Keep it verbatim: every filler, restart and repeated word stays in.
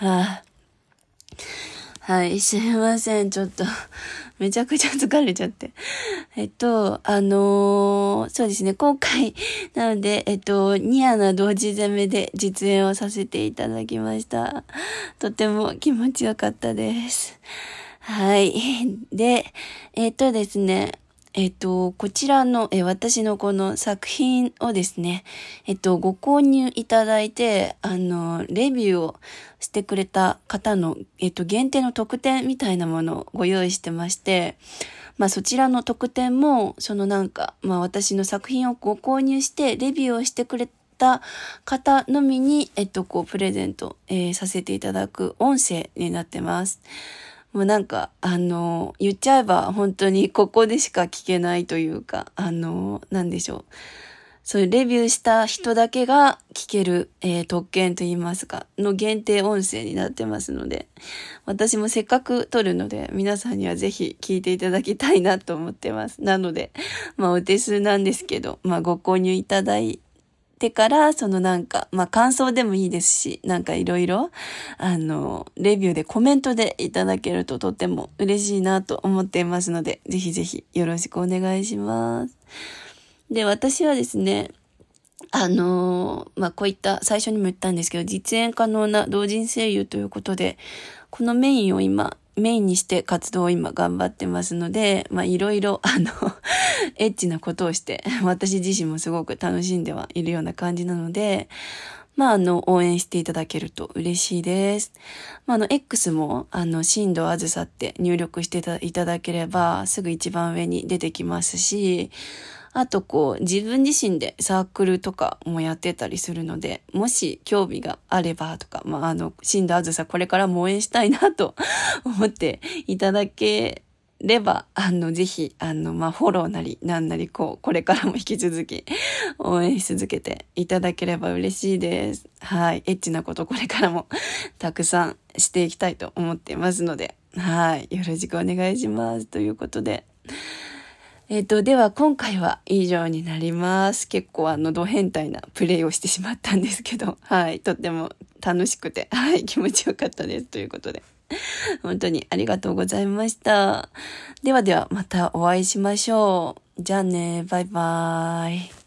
はあ、はい、すいません。ちょっと、めちゃくちゃ疲れちゃって。えっと、あのー、そうですね、今回、なので、えっと、にアナ同時攻めで実演をさせていただきました。とても気持ちよかったです。はい。で、えっとですね、えっと、こちらの、え、私のこの作品をですね、えっと、ご購入いただいて、あの、レビューをしてくれた方の、えっと、限定の特典みたいなものをご用意してまして、まあそちらの特典も、そのなんか、まあ私の作品をご購入して、レビューをしてくれた方のみに、えっと、こう、プレゼント、えーさせていただく音声になってます。もうなんか、あの、言っちゃえば本当にここでしか聞けないというか、あの、なんでしょう。そういうレビューした人だけが聞ける、えー特権といいますか、の限定音声になってますので、私もせっかく撮るので、皆さんにはぜひ聞いていただきたいなと思ってます。なので、まあお手数なんですけど、まあご購入いただいてから、そのなんか、まあ感想でもいいですし、なんかいろいろ、あの、レビューでコメントでいただけるととても嬉しいなと思っていますので、ぜひぜひよろしくお願いします。で、私はですね、あのーまあ、こういった最初にも言ったんですけど、実演可能な同人声優ということで、このメインを今、メインにして活動を今頑張ってますので、まあ、いろいろ、あの、エッチなことをして、私自身もすごく楽しんではいるような感じなので、まあ、あの、応援していただけると嬉しいです。まあ、あの、X も、あの、新藤あずさって入力していただければ、すぐ一番上に出てきますし、あとこう、自分自身でサークルとかもやってたりするので、もし興味があればとか、まあ、あの、新藤あずさこれからも応援したいなと思っていただければ、あの、ぜひ、あの、まあ、フォローなり、なんなり、こう、これからも引き続き、応援し続けていただければ嬉しいです。はい。エッチなことこれからもたくさんしていきたいと思っていますので、はい。よろしくお願いします。ということで、えっと、では今回は以上になります。結構あの、ド変態なプレイをしてしまったんですけど、はい。とっても楽しくて、はい。気持ちよかったです。ということで。本当にありがとうございました。ではではまたお会いしましょう。じゃあね、バイバーイ。